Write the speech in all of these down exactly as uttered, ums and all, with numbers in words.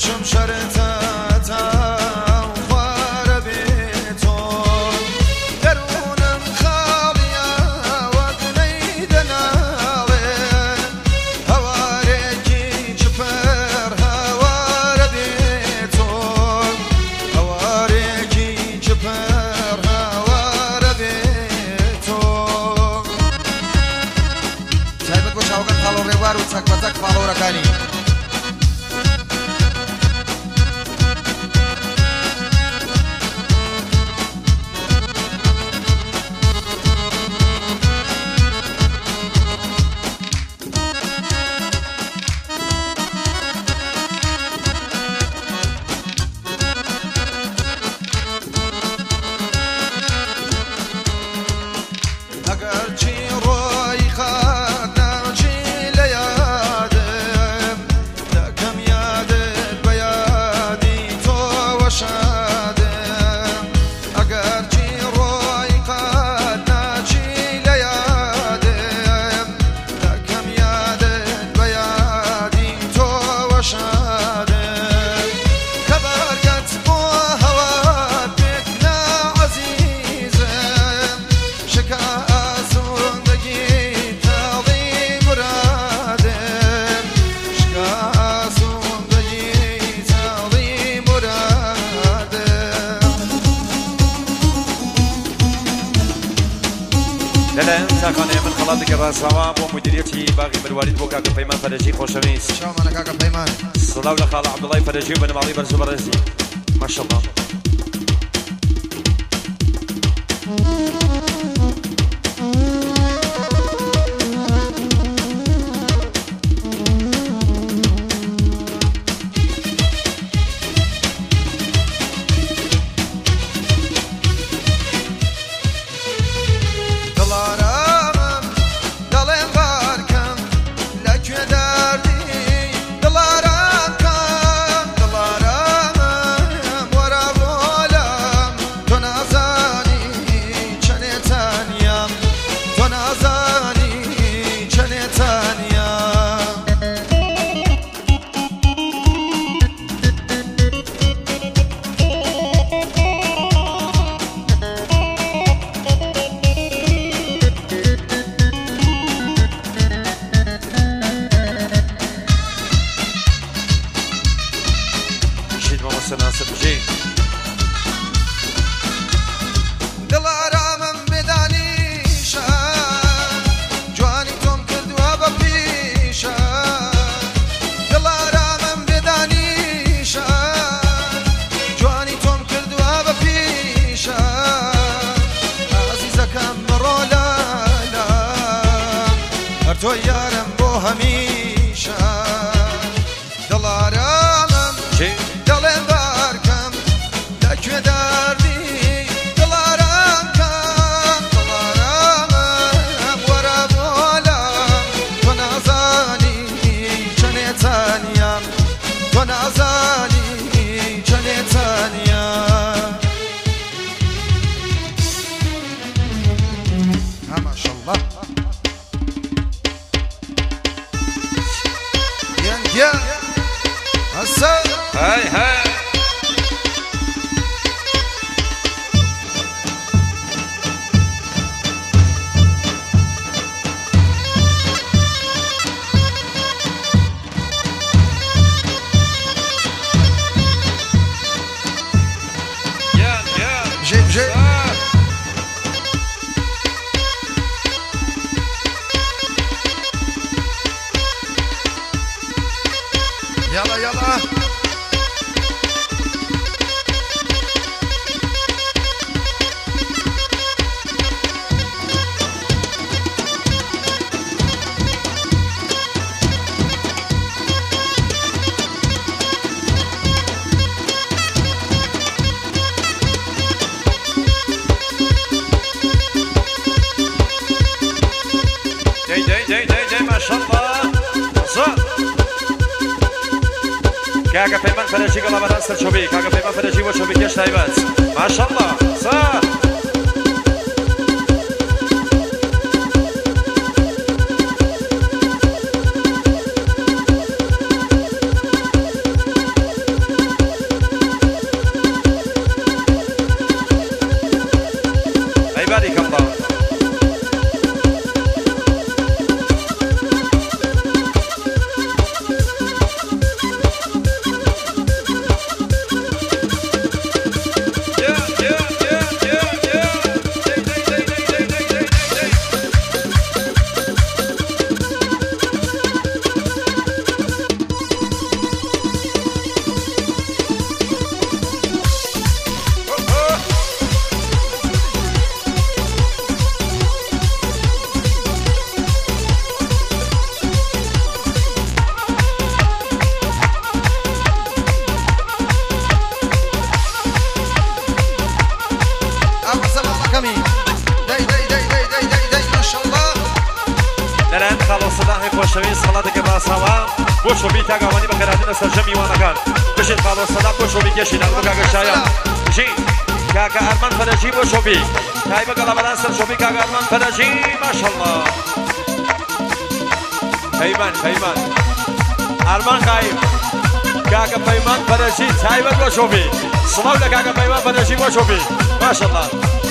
چم شرطتا خوار بیتون درونم خالیا ودنی دناوه هوارکی چپر هوار بیتون هوارکی چپر هوار بیتون سایبت باش هاوگن خالو روار و تک و تک خالو رکانی تاخانه من خلاص که راسوام و مدیریتی باقی بالوالد بو کاک پیمان فرجی خوشویس شو من کاک پیمان صلاة لخال عبد الله فرجی بن معلی بن زبرزی ما شاء الله تو یارم بو همیشه دلارم دلم برکم لکه دردی دلارم کم دلارم ورا بولم تو نازانی چنه تانیم تو نازانی چنه تانیم ماشاءالله يا هسه هاي هاي يا يا جيب جيب يلا يلا جاي جاي جاي جاي جاي ما شاء الله صح كاكا پیمان فرجی قلا بدن سر چوبی كاكا پیمان فرجی و چوبی کش تایبت ما شاء الله صح خۆشەویست خەڵاتێکی ڕاستەوە بۆ شۆبی تاگاوانی بەخێراتن لەسەر ژەمی میوانەکان بژین خاڵۆ سەدام بۆ شۆبی گەشتی ناو بۆ کاکە شایان بژین کاکە ئەرمان فەرەجی بۆ شۆبی تایبە گەڵابەدان سەر شۆبی کاکە ئەرمان فەرەجی ماشەڵڵا پەیمان پەیمان ئەرمان خایب کاکە پەیمان فەرەجی تایبەت بۆ شۆبی سڵاو لە کاکە پەیمان فەرەجی بۆ شۆبی ماشەڵڵا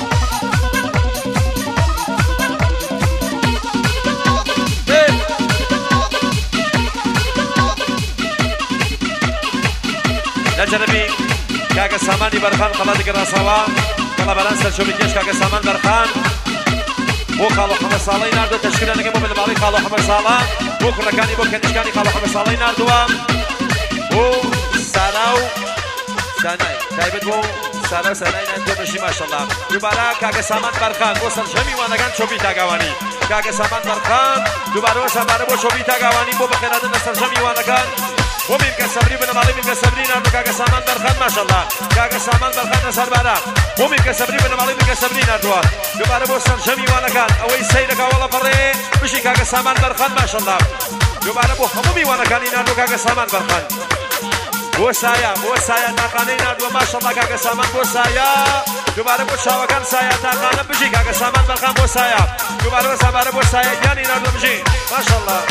لجنبي كاكا ساماني برخان قلادك الراساوا قلابران سرشوبي كيش كاكا سامان برخان بو خالو حمد صالي ناردو تشكيلا نقيمو من المالي خالو حمد صالا بو كركاني بو كنشكاني خالو حمد صالي ناردوا بو ساراو ساناي تايبت بو ساراو ساناي ناردو مشي ما شاء الله دوبارا كاكا سامان برخان بو سرشمي وانگان شوبي تاقاواني كاكا سامان برخان دوبارا ساماني بو شوبي تاقاواني بو بخيراتنا سرشمي وانگان ومين كسبري بن مالي من كسبري ناردو كاكا سامان برخان ما شاء الله كاكا سامان برخان نسر بارا ومين كسبري بن مالي من كسبري ناردو دوباره بو سرجمي وانا كان اوي سيدك والله فري بشي كاكا سامان برخان ما شاء الله دوباره بو همومي وانا كان ناردو كاكا سامان برخان بو سايا بو سايا تاقاني ناردو ما شاء الله كاكا سامان بو سايا دوباره بو شاوكان سايا تاقانا بشي كاكا سامان برخان بو سايا دوباره بو سايا بو سايا يعني ناردو بشي ما شاء الله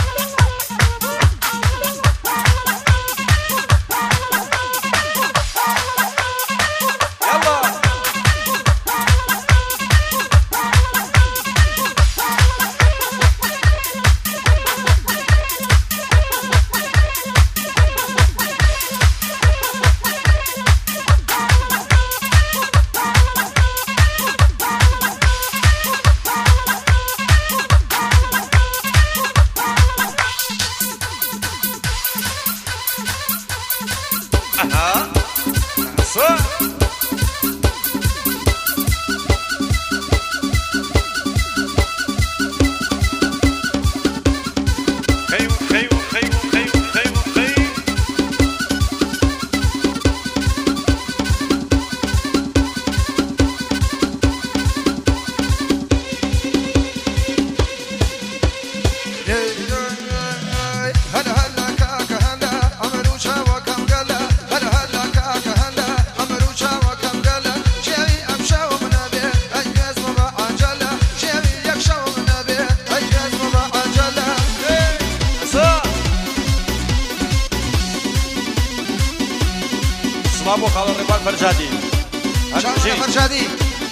بابو خالو ريبان فرجادي شاطر فرجادي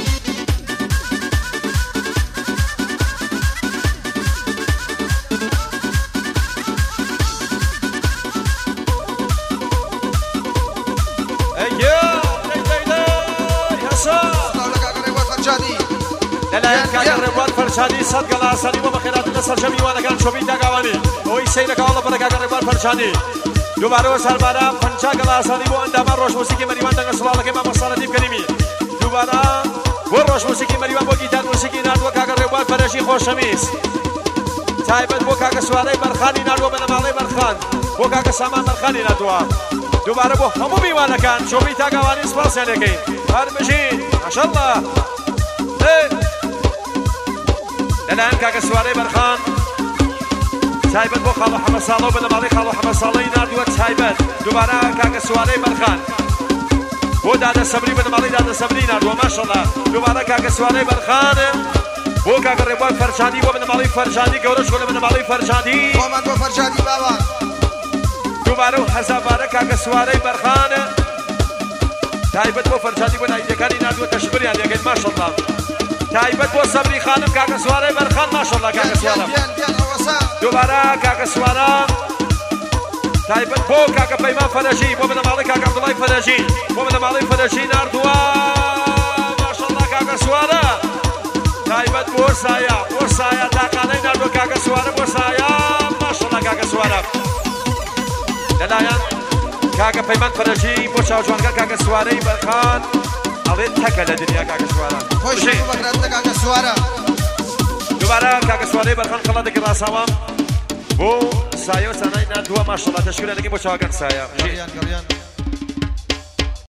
ايوه لا لا كاكا ريبان فرجادي صدق الله سالي وبخيرات النصر جميع وانا كان شوبي تاقاواني وي سيدك والله فرق كاكا ريبان فرجادي دوباره سربارا پنچا گلاسانی بو اندامار روش موسیقی مریوان دنگ سلام که ما مصالح دیپ کریمی دوباره بو روش موسیقی مریوان بو گیتار موسیقی ناردو کاکا روان فرشی خوشمیز تایبت بو کاکا سواره برخانی ناردو بنمالی برخان بو کاکا سامان برخانی ناردو دوباره بو همو میوانه کن شوبی تاگوانی سپاس یلکی هر مجین ماشالله الان کاکا سواره برخان تایبت بو خالو حمد صالو بنمالی خالو حمد صالوی ناردو تایبت دوباره کاکا سواره برخان بو دادا صبری بنمالی دادا صبری ناردو ماشالله دوباره کاکا سواره برخان بو کاکا ربان فرشادی بو بنمالی فرشادی گورش کنه بنمالی فرشادی قومن بو فرشادی بابا دوباره حساباره کاکا سواره برخان تایبت بو فرشادی بو نایدکانی ناردو تشبری علیه ماشالله تایبت بو صبری خانم کاکا سواره برخان ماشالله کاکا سواره دوباره کاکا سواره تایبت بو کاکا پیمان فرشی بو بنمالی کاکا عبدالله فرشی بو بنمالی فرشی ناردو ماشالله کاکا سواره تایبت بو سایا بو سایا تاقانه ناردو کاکا سواره بو سایا ماشالله کاکا سواره للايان كاكا بيمان فرشي بو شاوجوانگا كاكا سواري برخان اوين تكا لدنيا كاكا سوارا خوش بكرات كاكا سوارا دوباره كاكا سواري برخان خلادك راساوام بو سايو ساناي ناردو ما شاء الله تشكر لك بو شاوگان سايا قريان قريان